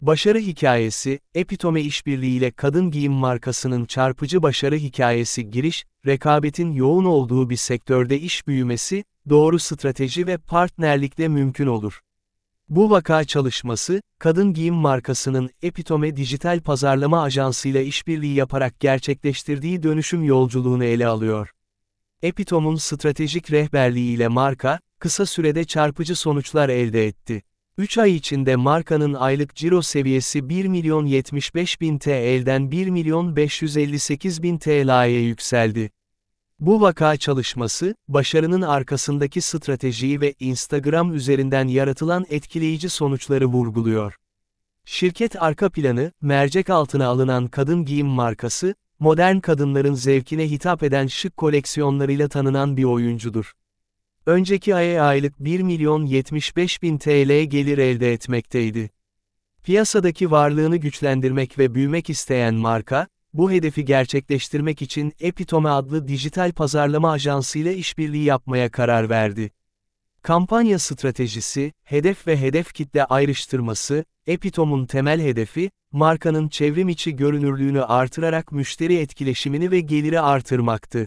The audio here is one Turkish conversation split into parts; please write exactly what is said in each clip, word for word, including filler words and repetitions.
Başarı hikayesi, Epitome işbirliğiyle kadın giyim markasının çarpıcı başarı hikayesi giriş, rekabetin yoğun olduğu bir sektörde iş büyümesi, doğru strateji ve partnerlikle mümkün olur. Bu vaka çalışması, kadın giyim markasının Epitome dijital pazarlama ajansıyla işbirliği yaparak gerçekleştirdiği dönüşüm yolculuğunu ele alıyor. Epitome'un stratejik rehberliğiyle marka, kısa sürede çarpıcı sonuçlar elde etti. üç ay içinde markanın aylık ciro seviyesi bir milyon yetmiş beş bin T L'den bir milyon beş yüz elli sekiz bin T L'ye yükseldi. Bu vaka çalışması, başarının arkasındaki stratejiyi ve Instagram üzerinden yaratılan etkileyici sonuçları vurguluyor. Şirket arka planı, mercek altına alınan kadın giyim markası, modern kadınların zevkine hitap eden şık koleksiyonlarıyla tanınan bir oyuncudur. Önceki aya aylık bir milyon yetmiş beş bin T L gelir elde etmekteydi. Piyasadaki varlığını güçlendirmek ve büyümek isteyen marka, bu hedefi gerçekleştirmek için Epitome adlı dijital pazarlama ajansıyla işbirliği yapmaya karar verdi. Kampanya stratejisi, hedef ve hedef kitle ayrıştırması, Epitome'un temel hedefi, markanın çevrim içi görünürlüğünü artırarak müşteri etkileşimini ve geliri artırmaktı.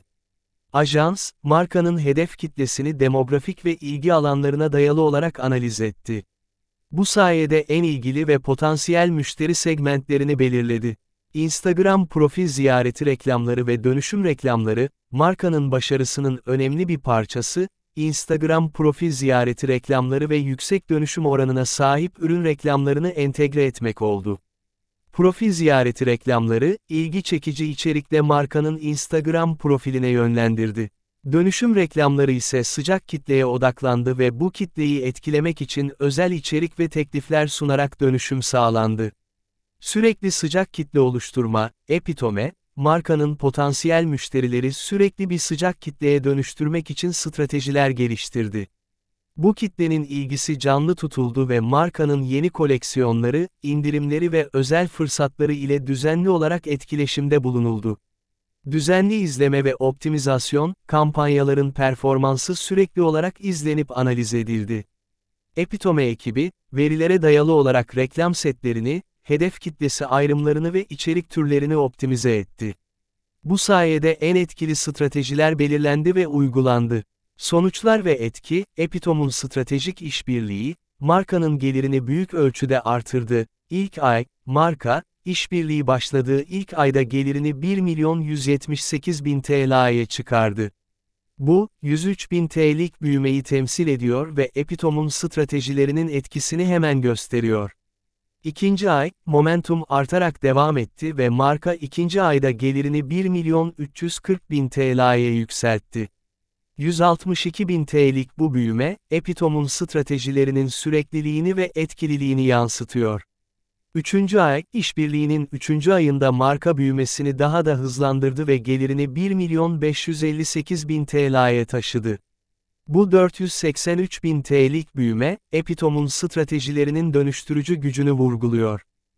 Ajans, markanın hedef kitlesini demografik ve ilgi alanlarına dayalı olarak analiz etti. Bu sayede en ilgili ve potansiyel müşteri segmentlerini belirledi. Instagram profil ziyareti reklamları ve dönüşüm reklamları, markanın başarısının önemli bir parçası, Instagram profil ziyareti reklamları ve yüksek dönüşüm oranına sahip ürün reklamlarını entegre etmek oldu. Profil ziyareti reklamları, ilgi çekici içerikle markanın Instagram profiline yönlendirdi. Dönüşüm reklamları ise sıcak kitleye odaklandı ve bu kitleyi etkilemek için özel içerik ve teklifler sunarak dönüşüm sağlandı. Sürekli sıcak kitle oluşturma, Epitome, markanın potansiyel müşterileri sürekli bir sıcak kitleye dönüştürmek için stratejiler geliştirdi. Bu kitlenin ilgisi canlı tutuldu ve markanın yeni koleksiyonları, indirimleri ve özel fırsatları ile düzenli olarak etkileşimde bulunuldu. Düzenli izleme ve optimizasyon, kampanyaların performansı sürekli olarak izlenip analiz edildi. Epitome ekibi, verilere dayalı olarak reklam setlerini, hedef kitlesi ayrımlarını ve içerik türlerini optimize etti. Bu sayede en etkili stratejiler belirlendi ve uygulandı. Sonuçlar ve etki, Epitome'un stratejik işbirliği, markanın gelirini büyük ölçüde artırdı. İlk ay, marka, işbirliği başladığı ilk ayda gelirini bir milyon yüz yetmiş sekiz bin T L'ye çıkardı. Bu, yüz üç bin T L'lik büyümeyi temsil ediyor ve Epitome'un stratejilerinin etkisini hemen gösteriyor. İkinci ay, momentum artarak devam etti ve marka ikinci ayda gelirini bir milyon üç yüz kırk bin T L'ye yükseltti. yüz altmış iki bin T L'lik bu büyüme, Epitome'un stratejilerinin sürekliliğini ve etkililiğini yansıtıyor. Üçüncü ay, işbirliğinin üçüncü ayında marka büyümesini daha da hızlandırdı ve gelirini bir milyon beş yüz elli sekiz bin T L'ye taşıdı. Bu dört yüz seksen üç bin T L'lik büyüme, Epitome'un stratejilerinin dönüştürücü gücünü vurguluyor.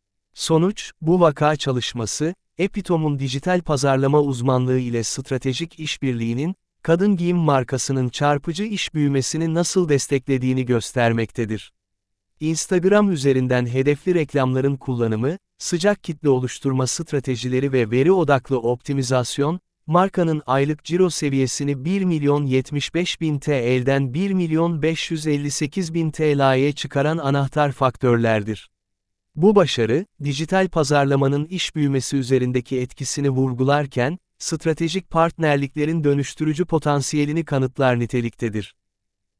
Sonuç, bu vaka çalışması, Epitome'un dijital pazarlama uzmanlığı ile stratejik işbirliğinin, kadın giyim markasının çarpıcı iş büyümesini nasıl desteklediğini göstermektedir. Instagram üzerinden hedefli reklamların kullanımı, sıcak kitle oluşturma stratejileri ve veri odaklı optimizasyon, markanın aylık ciro seviyesini bir milyon yetmiş beş bin T L'den bir milyon beş yüz elli sekiz bin T L'ye çıkaran anahtar faktörlerdir. Bu başarı, dijital pazarlamanın iş büyümesi üzerindeki etkisini vurgularken, stratejik partnerliklerin dönüştürücü potansiyelini kanıtlar niteliktedir.